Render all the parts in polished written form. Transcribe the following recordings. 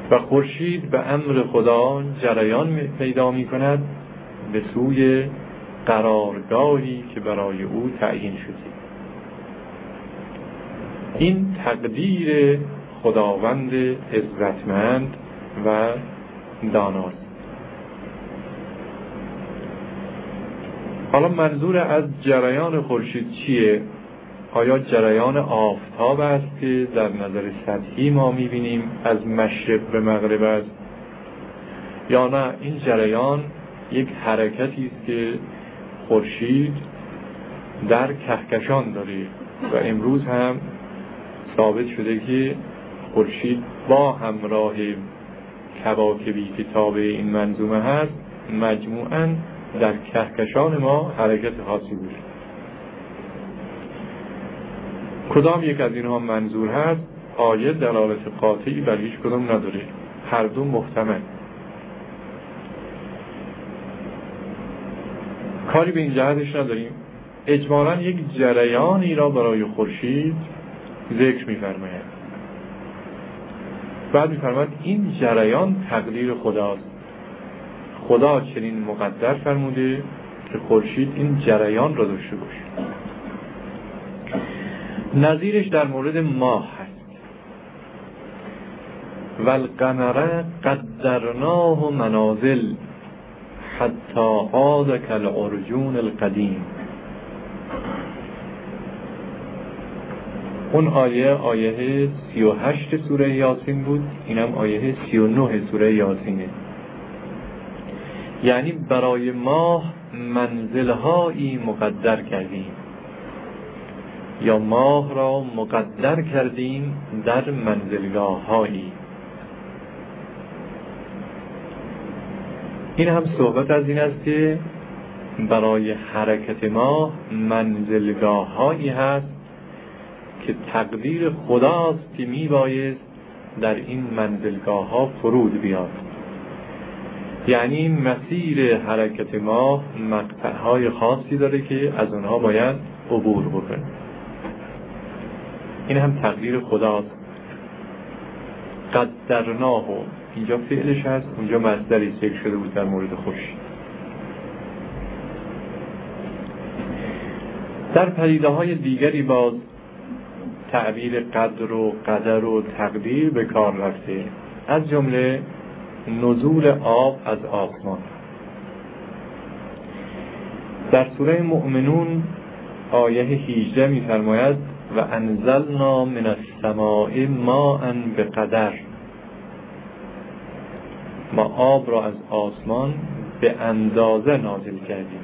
و خورشید به امر خدا جریان پیدا می کند به سوی قرارگاهی که برای او تعیین شده. این تقدیر خداوند عزتمند و داناست. حالا منظور از جریان خورشید چیه؟ آیا جریان آفتاب است که در نظر سطحی ما می‌بینیم از مشرق به مغرب است، یا نه این جریان یک حرکتی است که خورشید در کهکشان داره و امروز هم ثابت شده که خورشید با همراه کواکبی که تابع این منظومه هست مجموعاً در کهکشان ما حرکت خاصی بوده. کدام یک از اینها منظور هست؟ آیه دلالت قاطعی بر هیچ کدام نداره، هر دو محتمل. کاری به این جهتش نداریم. اجمالاً یک جریانی را برای خورشید ذکر می‌فرماید. بعد می‌فرماید این جریان تقدیر خداست. خدا چنین مقدر فرموده که خورشید این جریان را داشته باشه. نظیرش در مورد ماه هست. والقمر قدرناه منازل حتی عاد کالعرجون القدیم. اون آیه 38 سوره یاسین بود، اینم آیه 39 سوره یاسینه. یعنی برای ماه منزلهایی مقدر کردیم یا ماه را مقدر کردیم در منزلگاه‌هایی. این هم صحبت از این است که برای حرکت ماه منزلگاه‌هایی هست که تقدیر خداست که میبایست در این منزلگاه‌ها فرود بیاد. یعنی مسیر حرکت ماه مقطع‌های خاصی داره که از اونها باید عبور بکنه. این هم تقدیر خداست. قدرناه، اینجا فعلش هست، اونجا مصدری ذکر شده بود در مورد خورشید. در پدیده‌های دیگری باز تعبیر قدر و قدر و تقدیر به کار رفته، از جمله نزول آب از آسمان. در سوره مؤمنون آیه 18 می‌فرماید و انزلنا من السماء ماء بقدر. ما آب را از آسمان به اندازه نازل کردیم.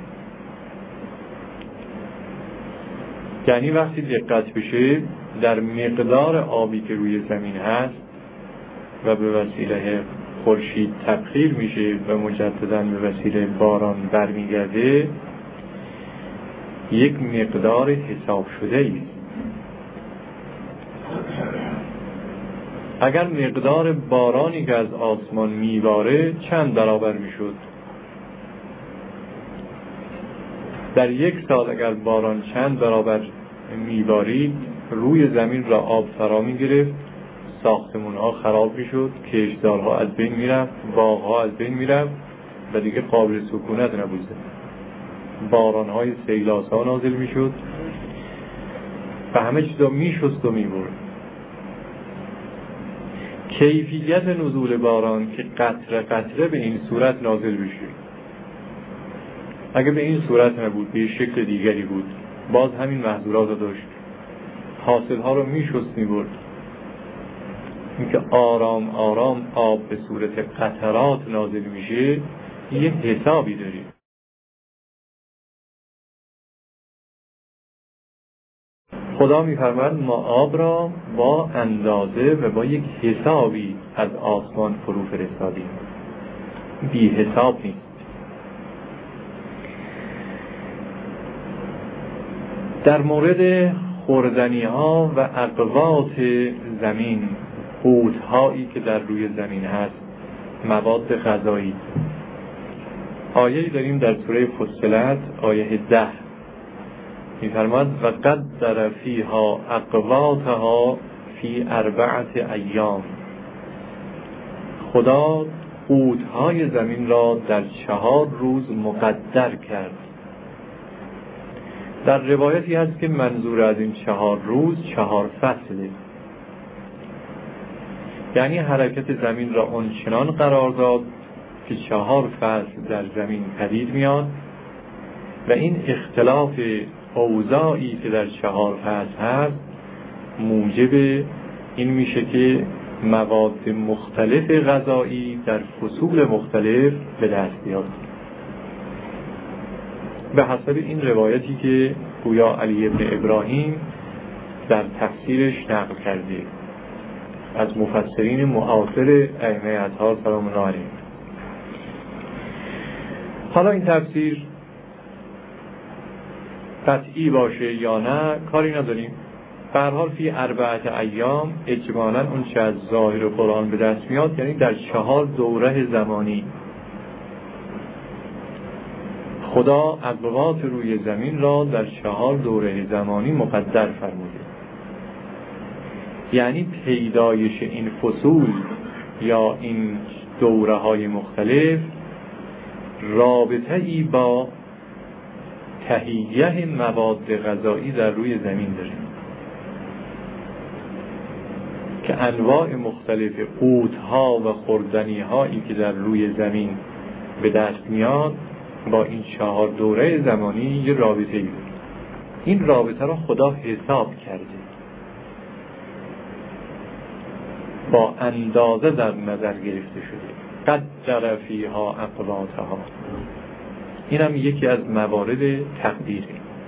یعنی وقتی دقت بشه در مقدار آبی که روی زمین هست و به وسیله خورشید تبخیر میشه و مجددا به وسیله باران برمیگرده، یک مقدار حساب شده است. اگر مقدار بارانی که از آسمان میباره چند برابر میشد؟ در یک سال اگر باران چند برابر میبارید روی زمین را آب فرا میگرفت، ساختمان‌ها خراب میشد، کشتزارها از بین میرفت، باغ‌ها از بین میرفت و دیگه قابل سکونت نبود. باران‌های سیلاسا نازل میشد و همه چیزا میشست و میبرد. کیفیت نزول باران که قطره قطره به این صورت نازل بشه، اگه به این صورت نبود، به شکل دیگری بود، باز همین محظورات رو داشت، حاصلها رو میشست میبرد. اینکه آرام آرام آب به صورت قطرات نازل میشه یه حسابی داره. خدا میفرماید ما آب را با اندازه و با یک حسابی از آسمان فرو فرستادیم، بی حساب نیست. در مورد خوردنی ها و اقوات زمین، قوت هایی که در روی زمین هست، مواد غذایی، آیه‌ای داریم در سوره فصلت آیه 10 می‌فرماید و قدر فیها اقواتها فی 4 ایام. خدا قوت‌های زمین را در 4 روز مقدر کرد. در روایتی هست که منظور از این 4 روز 4 فصله، یعنی حرکت زمین را آنچنان قرار داد که 4 فصل در زمین پدید میاد و این اختلاف اوضاعی که در 4 فصل هست موجب این میشه که مواد مختلف غذایی در فصول مختلف به دست بیاد. به حسب این روایتی که گویا علی ابن ابراهیم در تفسیرش نقل کرده از مفسرین معاصر ائمه اطهار سلام الله علیهم. حالا این تفسیر قطعی باشه یا نه کاری نداریم. به هر حال فی 4 ایام اجمالاً اون چه از ظاهر قرآن به دست میاد یعنی در 4 دوره زمانی خدا اقوات روی زمین را در 4 دوره زمانی مقدر فرموده. یعنی پیدایش این فصول یا این دوره های مختلف رابطه ای با تهیه مواد غذایی در روی زمین داره که انواع مختلف قوت‌ها و خوردنی‌هایی که در روی زمین به دست میاد با این 4 دوره زمانی یه رابطه‌ای داره. این رابطه را خدا حساب کرده، با اندازه در نظر گرفته شده. قدر فیها اقواتها، این هم یکی از موارد تقدیره.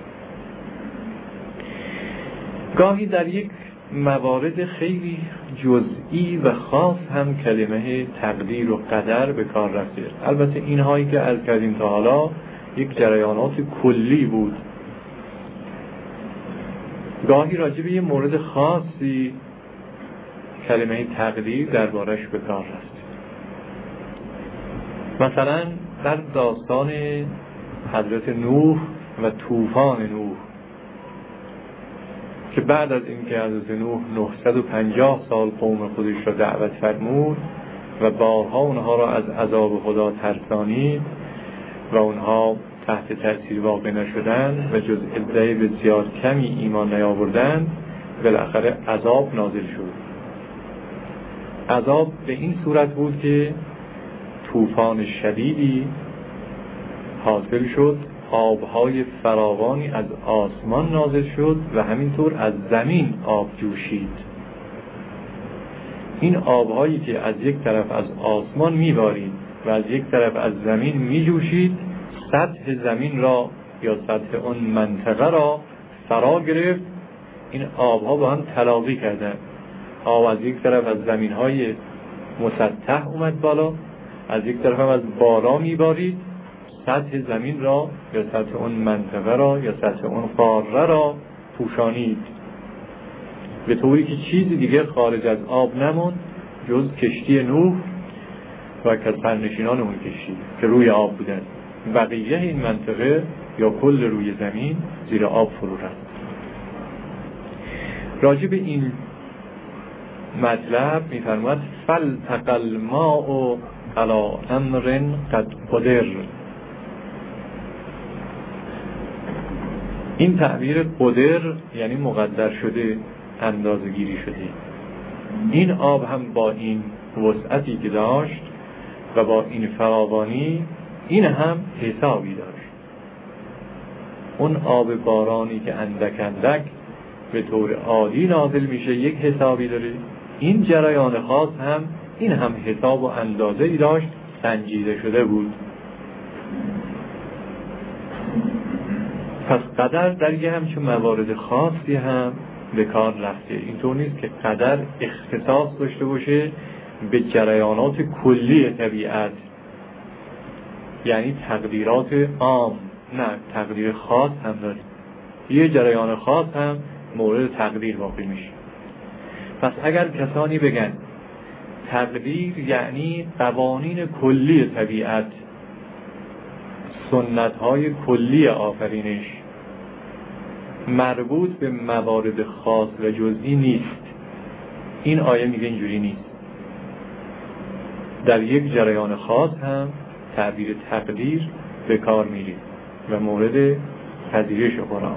گاهی در یک موارد خیلی جزئی و خاص هم کلمه تقدیر و قدر به کار رفته. البته اینهایی که از کردیم تا حالا یک جریانات کلی بود. گاهی راجع به یه مورد خاصی کلمه تقدیر دربارش به کار رفته. مثلا در داستان حضرت نوح و طوفان نوح که بعد از اینکه حضرت نوح 950 سال قوم خودش را دعوت فرمود و بارها اونها را از عذاب خدا ترسانید و اونها تحت تأثیر واقع نشدن و جز عده بسیار کمی ایمان نیاوردند، بالاخره عذاب نازل شد. عذاب به این صورت بود که طوفان شدیدی حاصل شد، آبهای فراوانی از آسمان نازل شد و همینطور از زمین آب جوشید. این آبهایی که از یک طرف از آسمان میبارید و از یک طرف از زمین میجوشید سطح زمین را یا سطح اون منطقه را فرا گرفت. این آبها با هم تلاقی کردند. آب از یک طرف از زمینهای مسطح اومد بالا، از یک طرف هم از بالا میبارید، سطح زمین را یا سطح اون منطقه را یا سطح اون قاره را پوشانید، به طوری که چیزی دیگه خارج از آب نموند جز کشتی نوح و سرنشینان اون کشتی که روی آب بودند. بقیه این منطقه یا کل روی زمین زیر آب فرو رفت. راجع به این مطلب می‌فرماید فالتقى الماء علی امر قد قدر. این تعبیر قدر یعنی مقدر شده، اندازه گیری شده. این آب هم با این وسعتی که داشت و با این فراوانی این هم حسابی داشت. اون آب بارانی که اندک اندک به طور عادی نازل میشه یک حسابی داره، این جریان خاص هم این هم حساب و اندازه ای داشت، سنجیده شده بود. پس قدر در یه همچون موارد خاصی هم به کار رفته. اینطور نیست که قدر اختصاص داشته باشه به جریانات کلی طبیعت، یعنی تقدیرات عام. نه، تقدیر خاص هم داره، یه جریان خاص هم مورد تقدیر واقع میشه. پس اگر کسانی بگن تقدیر یعنی قوانین کلی طبیعت، سنت‌های کلی آفرینش، مربوط به موارد خاص و جزئی نیست، این آیه میگه اینجوری نیست. در یک جریان خاص هم تعبیر تقدیر به کار میرید و مورد پذیرش قرآن.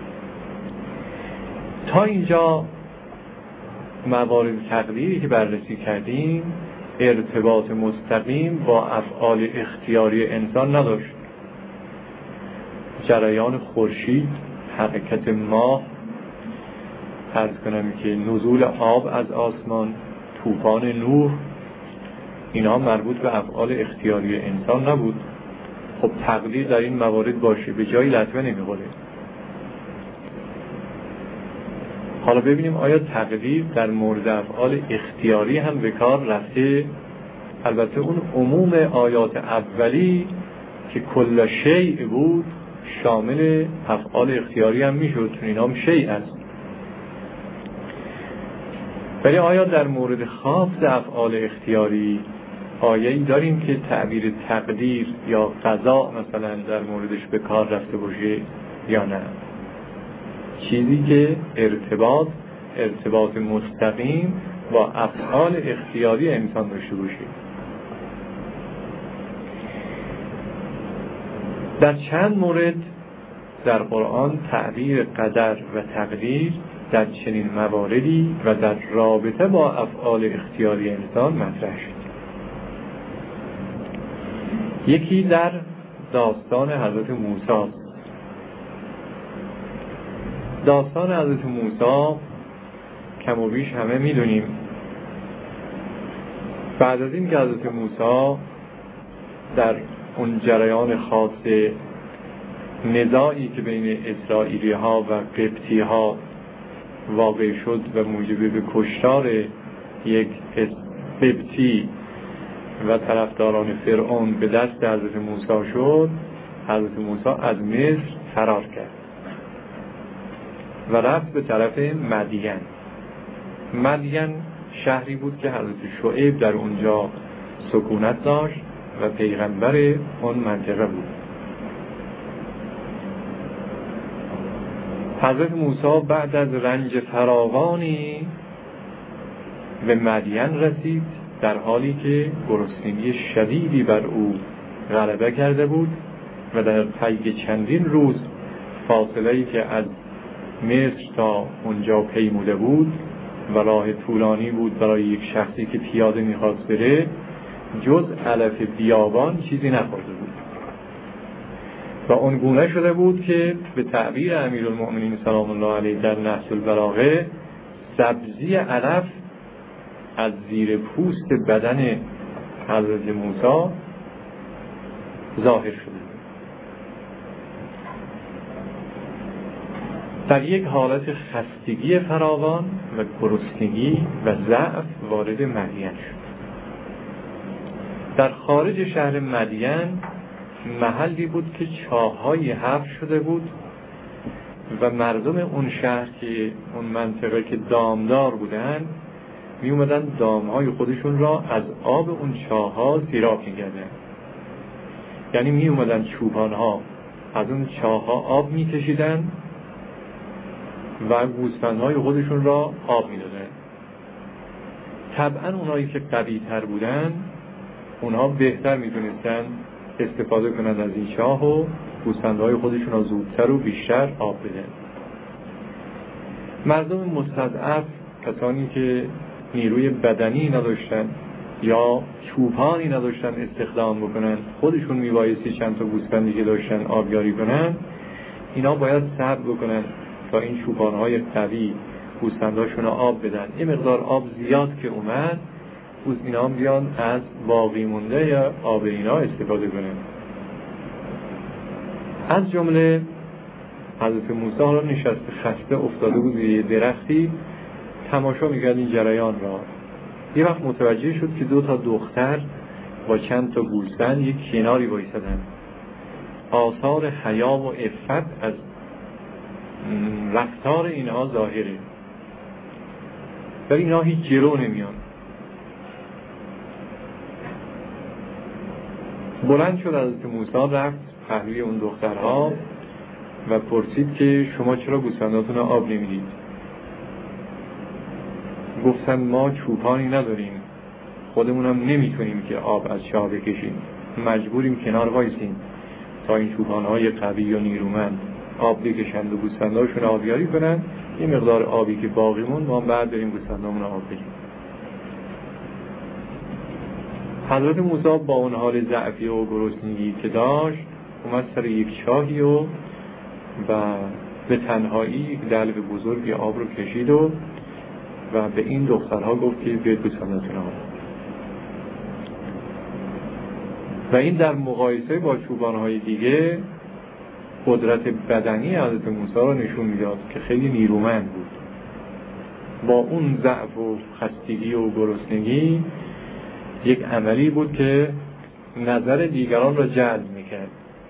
تا اینجا موارد تقدیری که بررسی کردیم ارتباط مستقیم با افعال اختیاری انسان نداشت. جریان خورشید، حرکت ماه، عرض کنم که نزول آب از آسمان، طوفان نوح، اینا مربوط به افعال اختیاری انسان نبود. خب تقدیر در این موارد باشه، به جایی لطمه نمیخوره. حالا ببینیم آیا تقدیر در مورد افعال اختیاری هم به کار رفته؟ البته اون عموم آیات اولی که کل شیء بود شامل افعال اختیاری هم میشد، چون اینا هم شیء است. ولی آیا در مورد خاص افعال اختیاری آیه‌ای داریم که تعبیر تقدیر یا قضا مثلا در موردش به کار رفته باشه یا نه؟ چیزی که ارتباط مستقیم با افعال اختیاری انسان داشته باشه. در چند مورد در قرآن تعبیر قدر و تقدیر در چنین مواردی و در رابطه با افعال اختیاری انسان مطرح شد. یکی در داستان حضرت موسی. داستان حضرت موسی کم و بیش همه میدونیم. بعد از این که حضرت موسی در اون جریان خاص نزاعی که بین اسرائیلی ها و قبطی ها واقع شد و موجب به کشتار یک قبطی و طرفداران فرعون به دست حضرت موسی شد، حضرت موسی از مصر فرار کرد و رفت به طرف مدین. مدین شهری بود که حضرت شعیب در اونجا سکونت داشت و پیغمبر اون منطقه بود. حضرت موسی بعد از رنج فراوانی به مدین رسید، در حالی که گرسنگی شدیدی بر او غلبه کرده بود و در طی چندین روز فاصله‌ای که از مصر تا اونجا پیموده بود و راه طولانی بود برای یک شخصی که پیاده می‌خواست بره، جز علف بیابان چیزی نخورده بود و اون گونه شده بود که به تعبیر امیرالمؤمنین سلام الله علیه در نهج البلاغه سبزی علف از زیر پوست بدن حضرت موسی ظاهر شده. در یک حالت خستگی فراوان و گرسنگی و ضعف وارد مدین شد. در خارج شهر مدین محلی بود که چاه‌های حفر شده بود و مردم اون شهر که اون منطقه که دامدار بودن می اومدن دامهای خودشون را از آب اون چاه‌ها سیراب می‌کردن. یعنی می اومدن چوپان‌ها از اون چاه‌ها آب می‌کشیدن و گوسفندهای خودشون را آب می‌دادن. طبعاً اونایی که قوی‌تر بودن اونها بهتر می‌تونستن استفاده کنند از این چاه و گوسفندهای خودشون را زودتر و بیشتر آب بدن. مردم مستضعف، کسانی که نیروی بدنی نداشتن یا چوپانی نداشتن استخدام بکنن، خودشون میبایستی چند تا گوسفندی که داشتن آبیاری کنن، اینا باید صبر بکنن تا این چوپانهای قوی گوسفنداشون را آب بدن. این مقدار آب زیاد که اومد، اینا هم بیان از باقی مونده یا آب اینا استفاده کنن. از جمله حضرت موسی را نشسته خسته افتاده بود یه درختی تماشا می‌کرد این جریان را. یه وقت متوجه شد که 2 تا دختر با چند تا گوسفند یک کناری وایسادن. آثار حیا و عفت از رفتار اینها ظاهره، ولی اینا هیچ جلو نمیان. بلند شد حضرت موسی، رفت پهلوی اون دخترها و پرسید که شما چرا گوسفنداتون رو آب نمیدید؟ گفتن ما چوپانی نداریم خودمون هم نمیتونیم که آب از چاه بکشیم، مجبوریم کنار وایسیم تا این چوپان‌های قوی و نیرومند آب بکشند و گوسفنداشون آبیاری کنند. یه مقدار آبی که باقی موند ما بعد بریم گوسفندامون آب بدیم. حضرت موسی با اون حال ضعفی و گرسنگی که داشت اومد سر یک چاهی و به تنهایی دلو بزرگی آب رو کشید و به این دخترها گفت که بیاید گوسفنداتون آب. و این در مقایسه با چوپان‌های دیگه قدرت بدنی حضرت موسی رو نشون میداد که خیلی نیرومند بود. با اون ضعف و خستگی و گرسنگی یک عملی بود که نظر دیگران را جلب میکرد.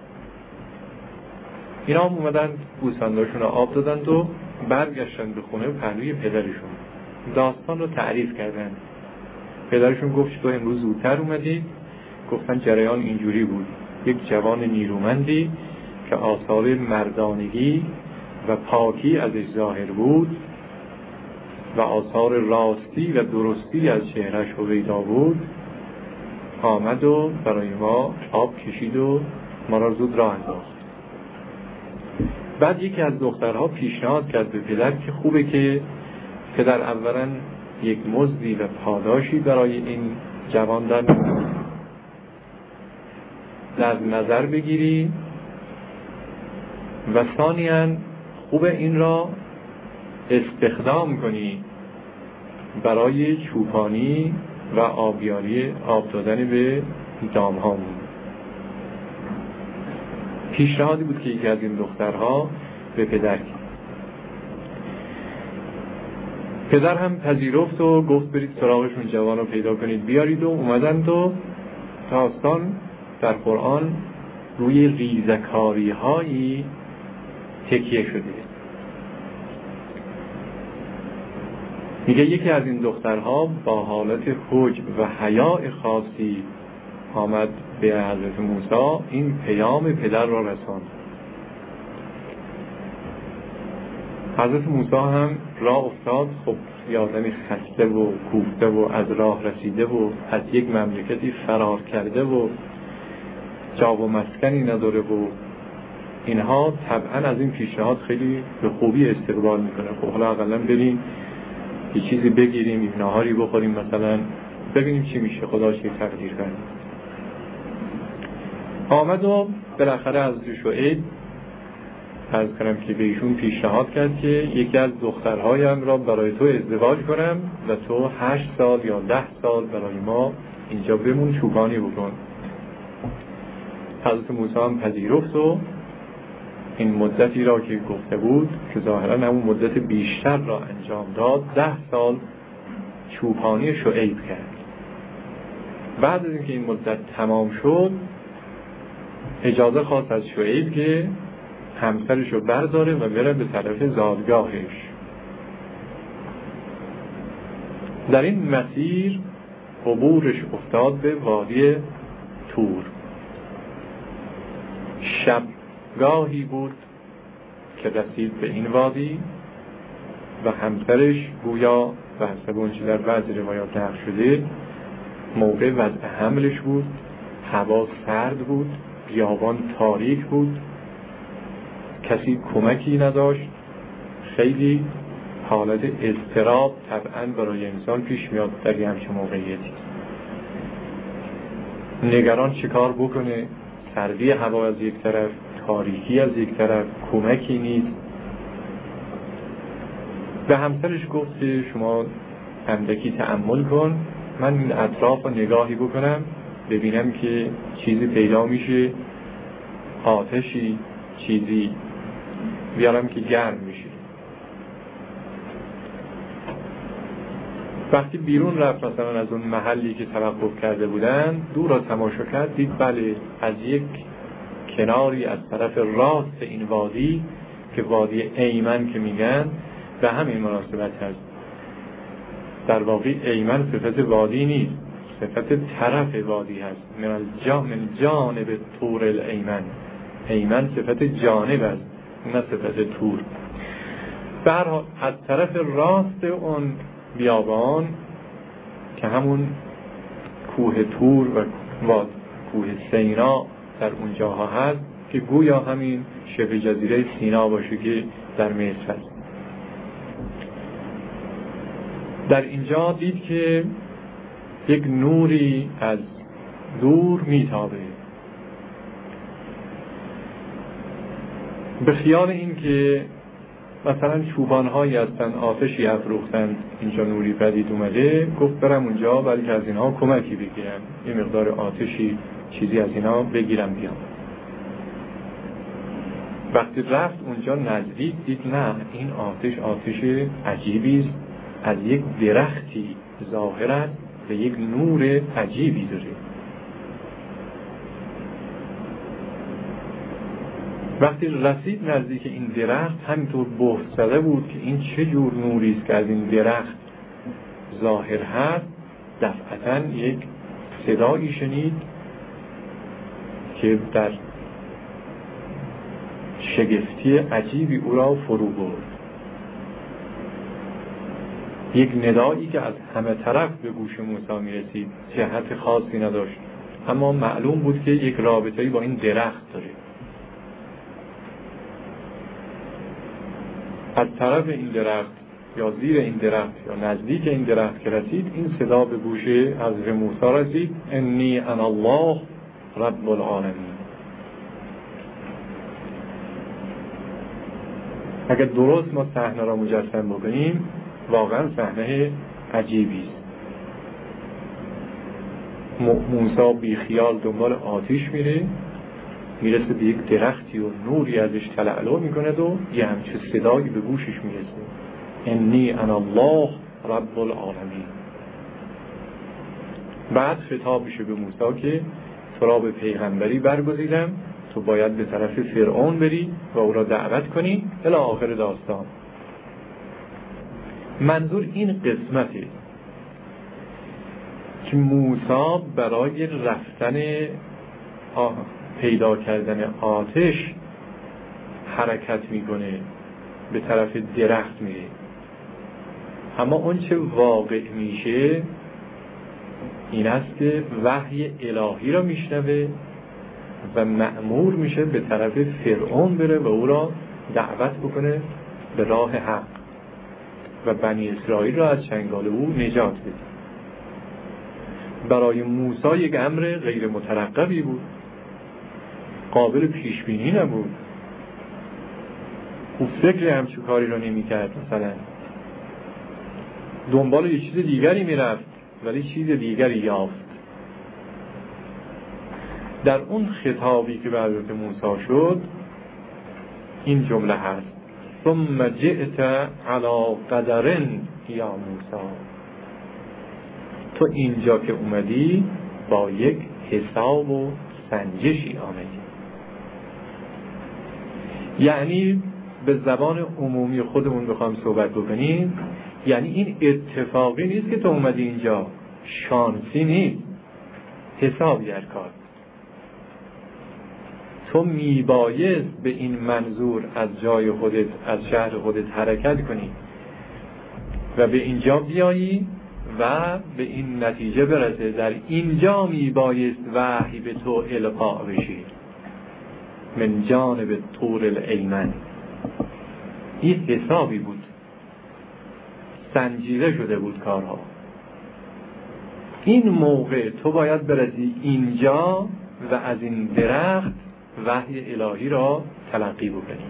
اینا هم اومدن گوسفنداشون رو آب دادند و برگشتن به خونه پهلوی پدرشون. داستان رو تعریف کردن. پدرشون گفت تو امروز زودتر اومدی؟ گفتن جریان اینجوری بود. یک جوان نیرومندی که آثار مردانگی و پاکی ازش ظاهر بود و آثار راستی و درستی از چهرهش پیدا بود آمد و برای ما آب کشید و ما را زود راه انداخت. بعد یکی از دخترها پیشنهاد کرد به پدر که خوبه که پدر اولا یک مزدی و پاداشی برای این جوان در نظر بگیری و ثانیاً خوبه این را استخدام کنی برای چوپانی و آبیاری آب دادن به دامهامون. پیشنهادی بود که یکی از این دخترها به پدر کرد. پدر هم پذیرفت و گفت برید سراغشون جوان رو پیدا کنید بیارید و اومدند و داستان در قرآن روی ریزکاری هایی تکیه شده. میگه یکی از این دخترها با حالت حجب و حیاء خاصی آمد به حضرت موسی این پیام پدر را رساند. حضرت موسی هم راه افتاد. خب یادمی خسته و کوفته و از راه رسیده و از یک مملکتی فرار کرده و جا و مسکنی نداره و اینها طبعا از این پیشنهاد خیلی به خوبی استقبال میکنه. خب حالا اقلا بریم یه چیزی بگیریم، یک ناهاری بخوریم، مثلا ببینیم چی میشه، خدا چی تقدیر کنه. آمد و بالاخره از شعیب عرض کنم که به ایشون پیشنهاد کرد که یکی از دخترهایم را برای تو ازدواج کنم و تو 8 سال یا 10 سال برای ما اینجا بمون، چوپانی بکن. حضرت موسی هم پذیرفت و این مدتی را که گفته بود که ظاهرا همون مدت بیشتر را انجام داد، 10 سال چوپانی شعیب کرد. بعد از اینکه این مدت تمام شد اجازه خواست از شعیب که همسرش رو برداره و بره به طرف زادگاهش. در این مسیر عبورش افتاد به وادی تور. شبگاهی بود که رسید به این وادی و همسرش گویا به حسب اون چیز در بعضی روایات نقل شده موقع وضع حملش بود. هوا سرد بود، بیابان تاریک بود، کسی کمکی نداشت. خیلی حالت اضطراب طبعا برای انسان پیش میاد در همچین موقعیتی. نگران چه کار بکنه، سردی هوا از یک طرف، تاریکی از یک طرف، کمکی نیست. به همسرش گفت که شما اندکی تأمل کن، من این اطراف رو نگاهی بکنم ببینم که چیزی پیدا میشه، آتشی چیزی بیارم که گرم میشه. وقتی بیرون رفت مثلا از اون محلی که توقف کرده بودن، دور را تماشا کرد، دید بله از یک کناری از طرف راست این وادی که وادی ایمن که میگن به همین مناسبت هست. در واقع ایمن صفت وادی نیست، صفت طرف وادی هست. من جانب طور الایمن، ایمن صفت جانب است نه صفت طور. برها از طرف راست اون بیابان که همون کوه تور و کوه سینا در اونجاها هست که گویا همین شبه جزیره سینا باشه که در مصر هست. در اینجا دید که یک نوری از دور میتابه. به خیال این که مثلا چوبان‌هایی هستن آتشی افروختن اینجا نوری پدید اومده، گفت برم اونجا بلکه از اینها کمکی بگیرم، یه مقدار آتشی چیزی از اینها بگیرم بیام. وقتی رفت اونجا نزدیک دید نه، این آتش عجیبی است، از یک درختی ظاهر است و یک نور عجیبی داره. وقتی رسید نزدیک این درخت همینطور بهت زده بود که این چه جور نوری است که از این درخت ظاهر هست. دفعتاً یک صدایی شنید که در شگفتی عجیبی او را فرو برد. یک ندایی که از همه طرف به گوش موسی می رسید، جهت خاصی نداشت، اما معلوم بود که یک رابطه‌ای با این درخت داره. از طرف این درخت یا زیر این درخت یا نزدیک این درخت که رسید، این صدا به گوش حضرت موسی رسید: انی انا الله رب العالمین. اگر درست ما صحنه را مجسم بکنیم، واقعا صحنه عجیبی است. موسی بی خیال دنبال آتش میرسه به یک درختی و نوری ازش تلألؤ میکنه و یه همچه صدایی به گوشش میرسه: انی انا الله رب العالمین. بعد خطاب میشه به موسی که تو را به پیغمبری برگزیدم، تو باید به طرف فرعون بری و او را دعوت کنی الی آخر داستان. منظور این قسمته که موسی برای رفتن پیدا کردن آتش حرکت میکنه، به طرف درخت میره، اما اون چه واقع میشه این است که وحی الهی را میشنوه و مأمور میشه به طرف فرعون بره و او را دعوت بکنه به راه حق و بنی اسرائیل را از چنگال او نجات بده. برای موسی یک امر غیر مترقبی بود، قابل پیش بینی نبود. او فکر همچون کاری را نمی کرد، مثلا دنبال یه چیز دیگری می رفت ولی چیز دیگری یافت. در اون خطابی که به حضرت موسی شد این جمله هست: ثم جئت علی قدر یا موسی. تو اینجا که اومدی با یک حساب و سنجشی آمدی. یعنی به زبان عمومی خودمون بخوام صحبت بکنیم، یعنی این اتفاقی نیست که تو اومدی اینجا، شانسی نیست، حسابی در کار. تو میبایست به این منظور از جای خودت، از شهر خودت حرکت کنی و به اینجا بیایی و به این نتیجه برسه در اینجا میبایست وحی به تو القا بشی من جانب طور الایمن. این حسابی بود، سنجیده شده بود کارها. این موقع تو باید برسی اینجا و از این درخت وحی الهی را تلقی بکنی.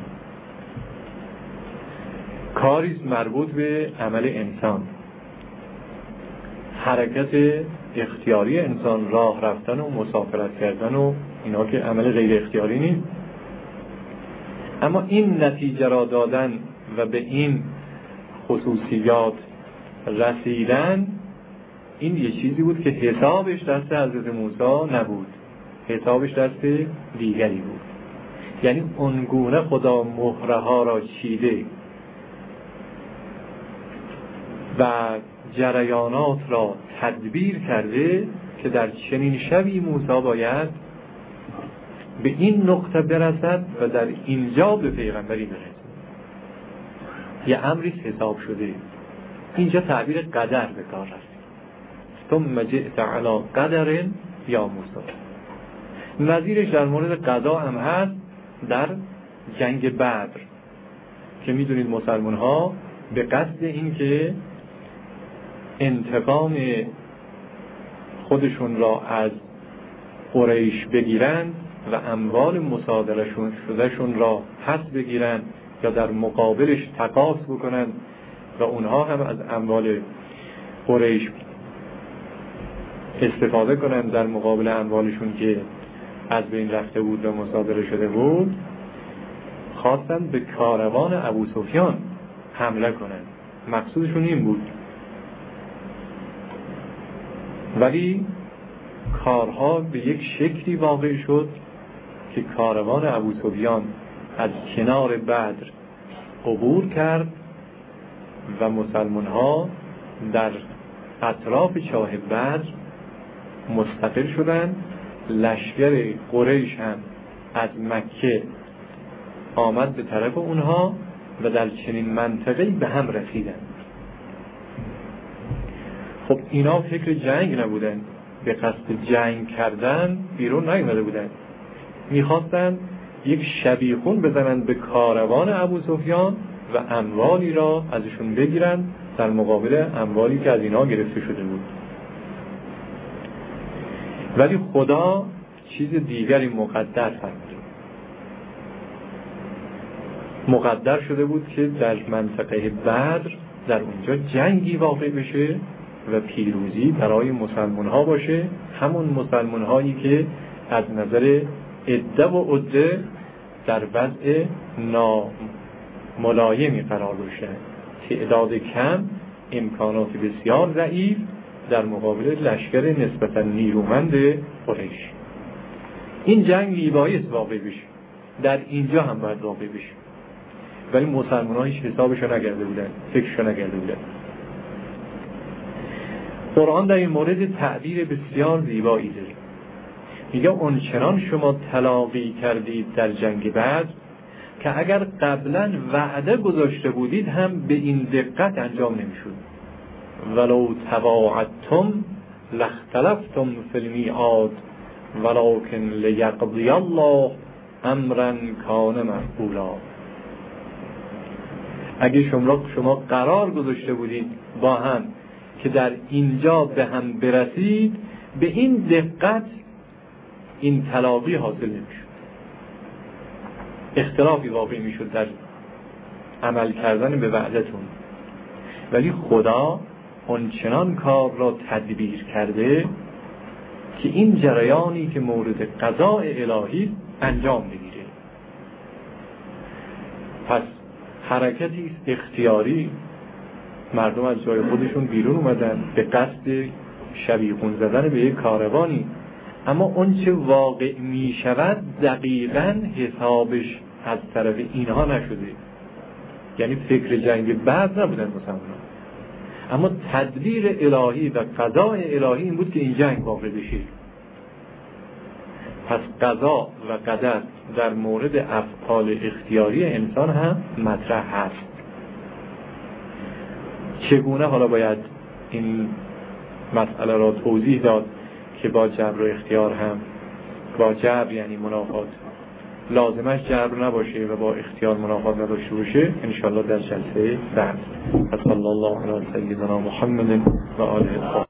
کاری مربوط به عمل انسان، حرکت اختیاری انسان، راه رفتن و مسافرت کردن و اینا که عمل غیر اختیاری نیست. اما این نتیجه را دادن و به این خصوصیات رسیدن، این یه چیزی بود که حسابش دست حضرت موسی نبود، حسابش دست دیگری بود. یعنی اونگونه خدا مهره ها را چیده و جریانات را تدبیر کرده که در چنین شبی موسی باید به این نقطه برسد و در اینجا به پیغمبری برسد. یه امری حساب شده. اینجا تعبیر قدر به کار رفت. ثم جئت علی قدر یا موسی. نظیرش در مورد قضا هم هست در جنگ بدر که میدونید مسلمان ها به قصد این که انتقام خودشون را از قریش بگیرند و اموال مصادره شدهشون را پس بگیرند یا در مقابلش تقاضا بکنند و اونها هم از اموال قریش استفاده کنند در مقابل اموالشون که از بین رفته بود و مصادره شده بود. خواستند به کاروان ابو سفیان حمله کنند، مقصودشون این بود. ولی کارها به یک شکلی واقع شد که کاروان ابو سفیان از کنار بدر عبور کرد و مسلمان ها در اطراف چاه بدر مستقر شدند. لشکر قریش هم از مکه آمد به طرف اونها و در چنین منطقه‌ای به هم رسیدند. خب اینا فکر جنگ نبودن، به قصد جنگ کردن بیرون نیامده بودن، میخواستن یک شبیخون بزنن به کاروان ابو سفیان و اموالی را ازشون بگیرن در مقابل اموالی که از اینا گرفته شده بود. ولی خدا چیز دیگری مقدر فرمود. مقدر شده بود که در منطقه بدر در اونجا جنگی واقع بشه و پیروزی برای مسلمان ها باشه، همون مسلمان هایی که از نظر عده و عده در وضع ناملایمی قرار داشتن، تعداد کم، امکانات بسیار ضعیف در مقابل لشکر نسبتا نیرومند قریش. این جنگ میبایست واقع بشه، در اینجا هم باید واقع بشه، ولی مسلمان ها هیچ حسابشو نکرده بودن، فکرشو نکرده بودن. قرآن در این مورد تعبیر بسیار زیبایی داره، میگه اونچنان شما تلاقی کردید در جنگ بدر که اگر قبلا وعده گذاشته بودید هم به این دقت انجام نمیشد. ولو تواعدتم لاختلفتم فی المیعاد ولکن لیقضی الله امرا کان مفعولا. اگه شما قرار گذاشته بودید با هم که در اینجا به هم برسید، به این دقت این تلاقی حاصل نمیشد، اختلافی واقع میشد در عمل کردن به وعدتون. ولی خدا آنچنان کار را تدبیر کرده که این جریانی که مورد قضاء الهی انجام بگیره. پس حرکتی است اختیاری، مردم از جای خودشون بیرون اومدن به قصد شبیخون زدن به یک کاروانی، اما اون چه واقع می شود دقیقاً حسابش از طرف اینها نشده. یعنی فکر جنگ بعد نبودن مسلمانان، اما تدبیر الهی و قضاء الهی این بود که این جنگ واقع بشه. پس قضا و قدر در مورد افعال اختیاری انسان هم مطرح هست. چگونه حالا باید این مسئله را توضیح داد که با جبر و اختیار هم، با جبر یعنی منافات لازمش جبر نباشه و با اختیار منافات نداشته باشه، انشاءالله در جلسه بعد. صلی الله علی سیدنا محمد و آله